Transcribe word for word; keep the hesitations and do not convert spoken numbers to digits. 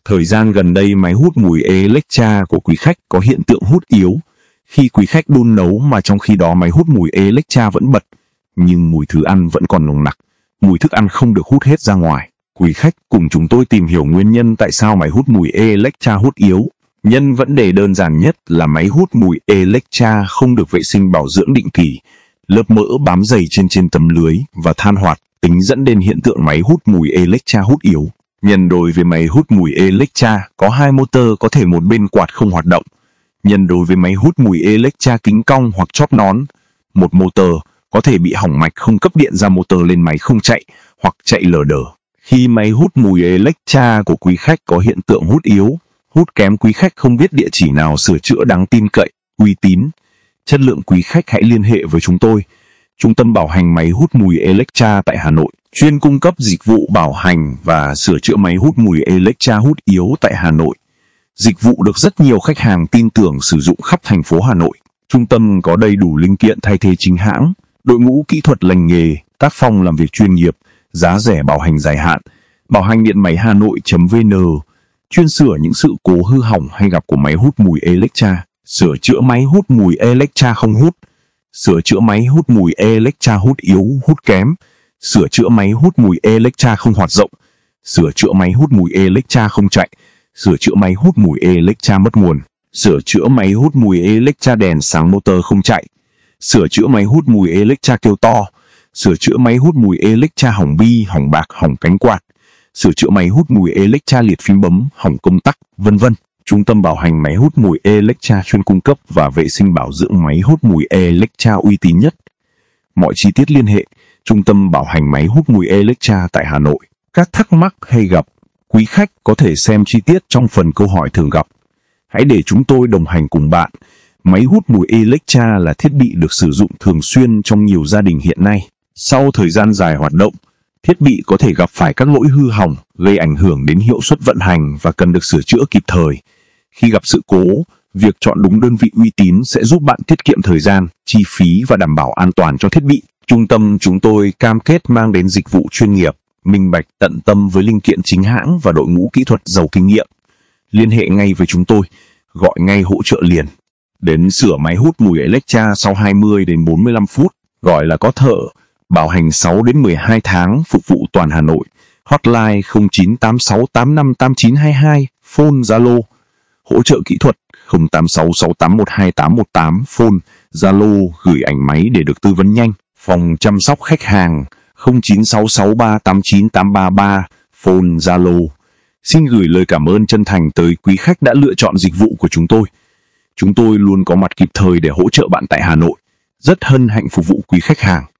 Thời gian gần đây máy hút mùi Electra của quý khách có hiện tượng hút yếu. Khi quý khách đun nấu mà trong khi đó máy hút mùi Electra vẫn bật, nhưng mùi thứ ăn vẫn còn nồng nặc. Mùi thức ăn không được hút hết ra ngoài. Quý khách cùng chúng tôi tìm hiểu nguyên nhân tại sao máy hút mùi Electra hút yếu. Nhân vấn đề đơn giản nhất là máy hút mùi Electra không được vệ sinh bảo dưỡng định kỳ. Lớp mỡ bám dày trên trên tấm lưới và than hoạt tính dẫn đến hiện tượng máy hút mùi Electra hút yếu. Nhân đối với máy hút mùi Electra có hai motor có thể một bên quạt không hoạt động. Nhân đối với máy hút mùi Electra kính cong hoặc chóp nón, một motor có thể bị hỏng mạch không cấp điện ra motor lên máy không chạy hoặc chạy lờ đờ. Khi máy hút mùi Electra của quý khách có hiện tượng hút yếu, hút kém, quý khách không biết địa chỉ nào sửa chữa đáng tin cậy, uy tín, chất lượng, quý khách hãy liên hệ với chúng tôi. Trung tâm bảo hành máy hút mùi Electra tại Hà Nội, chuyên cung cấp dịch vụ bảo hành và sửa chữa máy hút mùi Electra hút yếu tại Hà Nội. Dịch vụ được rất nhiều khách hàng tin tưởng sử dụng khắp thành phố Hà Nội. Trung tâm có đầy đủ linh kiện thay thế chính hãng, đội ngũ kỹ thuật lành nghề, tác phong làm việc chuyên nghiệp, giá rẻ, bảo hành dài hạn. Bảo hành điện máy hà nội chấm vê en, chuyên sửa những sự cố hư hỏng hay gặp của máy hút mùi Electra. Sửa chữa máy hút mùi Electra không hút, sửa chữa máy hút mùi Electra hút yếu, hút kém, sửa chữa máy hút mùi Electra không hoạt rộng, sửa chữa máy hút mùi Electra không chạy, sửa chữa máy hút mùi Electra mất nguồn, sửa chữa máy hút mùi Electra đèn sáng motor không chạy, sửa chữa máy hút mùi Electra kêu to, sửa chữa máy hút mùi Electra hỏng bi, hỏng bạc, hỏng cánh quạt, sửa chữa máy hút mùi Electra liệt phím bấm, hỏng công tắc, vân vân. Trung tâm bảo hành máy hút mùi Electra chuyên cung cấp và vệ sinh bảo dưỡng máy hút mùi Electra uy tín nhất. Mọi chi tiết liên hệ Trung tâm bảo hành máy hút mùi Electra tại Hà Nội. Các thắc mắc hay gặp, quý khách có thể xem chi tiết trong phần câu hỏi thường gặp. Hãy để chúng tôi đồng hành cùng bạn. Máy hút mùi Electra là thiết bị được sử dụng thường xuyên trong nhiều gia đình hiện nay. Sau thời gian dài hoạt động, thiết bị có thể gặp phải các lỗi hư hỏng, gây ảnh hưởng đến hiệu suất vận hành và cần được sửa chữa kịp thời. Khi gặp sự cố, việc chọn đúng đơn vị uy tín sẽ giúp bạn tiết kiệm thời gian, chi phí và đảm bảo an toàn cho thiết bị. Trung tâm chúng tôi cam kết mang đến dịch vụ chuyên nghiệp, minh bạch, tận tâm với linh kiện chính hãng và đội ngũ kỹ thuật giàu kinh nghiệm. Liên hệ ngay với chúng tôi, gọi ngay hỗ trợ liền. Đến sửa máy hút mùi Electra sau hai mươi đến bốn mươi lăm phút, gọi là có thợ. Bảo hành sáu đến mười hai tháng, phục vụ toàn Hà Nội. Hotline không chín tám sáu tám năm tám chín hai hai, phone Zalo. Hỗ trợ kỹ thuật không tám sáu sáu tám một hai tám một tám, phone Zalo, gửi ảnh máy để được tư vấn nhanh. Phòng chăm sóc khách hàng không chín sáu sáu ba tám chín tám ba ba, phone Zalo. Xin gửi lời cảm ơn chân thành tới quý khách đã lựa chọn dịch vụ của chúng tôi. Chúng tôi luôn có mặt kịp thời để hỗ trợ bạn tại Hà Nội. Rất hân hạnh phục vụ quý khách hàng.